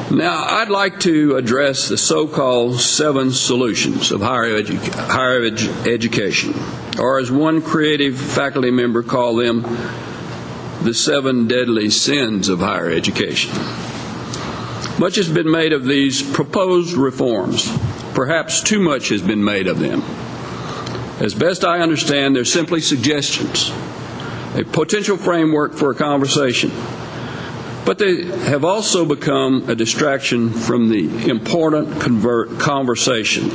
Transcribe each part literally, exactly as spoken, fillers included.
Now, I'd like to address the so-called seven solutions of higher, edu- higher edu- education, or as one creative faculty member called them, the seven deadly sins of higher education. Much has been made of these proposed reforms. Perhaps too much has been made of them. As best I understand, they're simply suggestions, a potential framework for a conversation. But they have also become a distraction from the important convert conversation.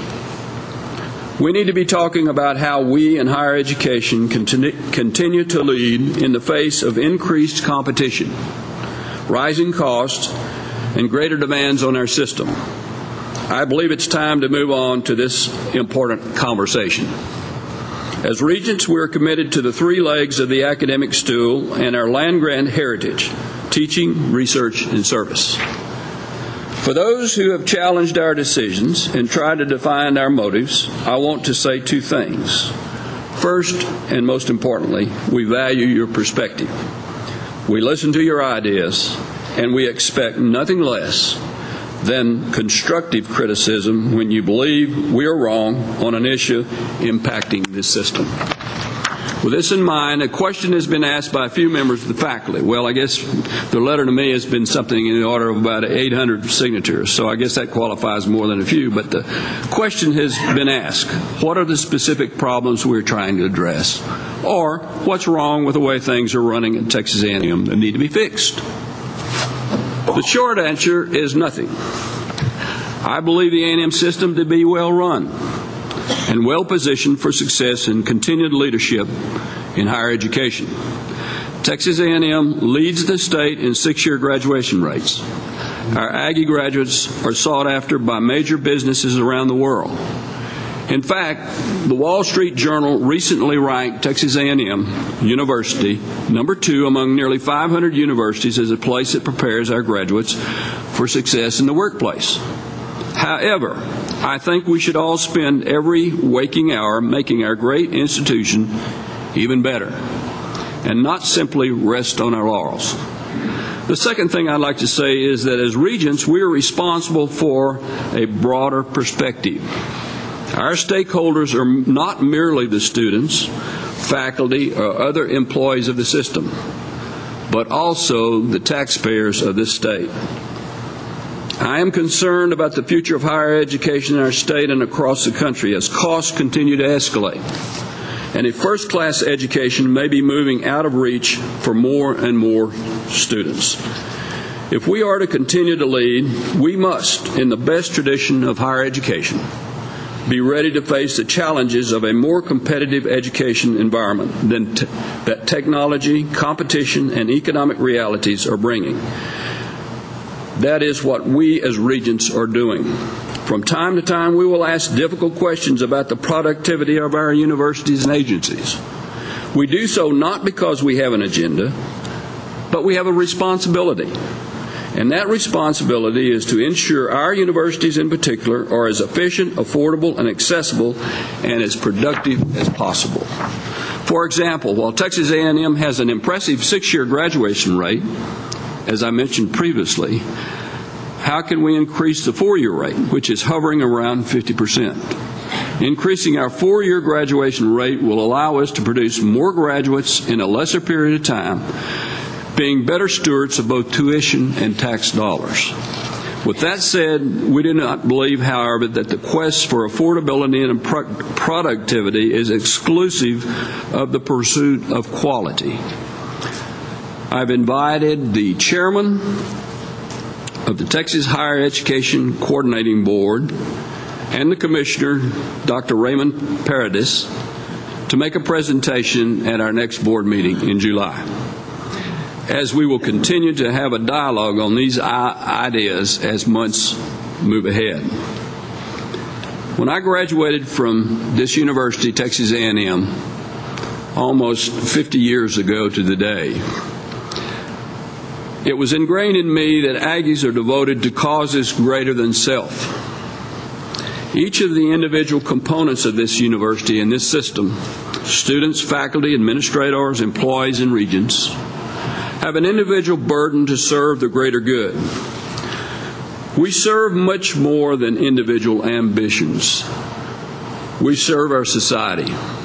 We need to be talking about how we in higher education continue, continue to lead in the face of increased competition, rising costs, and greater demands on our system. I believe it's time to move on to this important conversation. As Regents, we are committed to the three legs of the academic stool and our land-grant heritage: teaching, research, and service. For those who have challenged our decisions and tried to define our motives, I want to say two things. First, and most importantly, we value your perspective. We listen to your ideas, and we expect nothing less than constructive criticism when you believe we are wrong on an issue impacting this system. With this in mind, a question has been asked by a few members of the faculty. Well, I guess the letter to me has been something in the order of about eight hundred signatures, so I guess that qualifies more than a few. But the question has been asked, what are the specific problems we're trying to address? Or what's wrong with the way things are running at Texas A and M that need to be fixed? The short answer is nothing. I believe the A and M system to be well run and well positioned for success and continued leadership in higher education. Texas A and M leads the state in six-year graduation rates. Our Aggie graduates are sought after by major businesses around the world. In fact, the Wall Street Journal recently ranked Texas A and M University number two among nearly five hundred universities as a place that prepares our graduates for success in the workplace. However, I think we should all spend every waking hour making our great institution even better and not simply rest on our laurels. The second thing I'd like to say is that as Regents, we are responsible for a broader perspective. Our stakeholders are not merely the students, faculty, or other employees of the system, but also the taxpayers of this state. I am concerned about the future of higher education in our state and across the country as costs continue to escalate, and a first-class education may be moving out of reach for more and more students. If we are to continue to lead, we must, in the best tradition of higher education, be ready to face the challenges of a more competitive education environment than t- that technology, competition, and economic realities are bringing. That is what we as Regents are doing. From time to time, we will ask difficult questions about the productivity of our universities and agencies. We do so not because we have an agenda, but we have a responsibility. And that responsibility is to ensure our universities in particular are as efficient, affordable, and accessible, and as productive as possible. For example, while Texas A and M has an impressive six-year graduation rate, as I mentioned previously, how can we increase the four-year rate, which is hovering around fifty percent? Increasing our four-year graduation rate will allow us to produce more graduates in a lesser period of time, being better stewards of both tuition and tax dollars. With that said, we do not believe, however, that the quest for affordability and pro- productivity is exclusive of the pursuit of quality. I've invited the chairman of the Texas Higher Education Coordinating Board and the commissioner, Doctor Raymond Paradis, to make a presentation at our next board meeting in July, as we will continue to have a dialogue on these ideas as months move ahead. When I graduated from this university, Texas A and M, almost fifty years ago to the day, it was ingrained in me that Aggies are devoted to causes greater than self. Each of the individual components of this university and this system, students, faculty, administrators, employees, and regents, have an individual burden to serve the greater good. We serve much more than individual ambitions. We serve our society.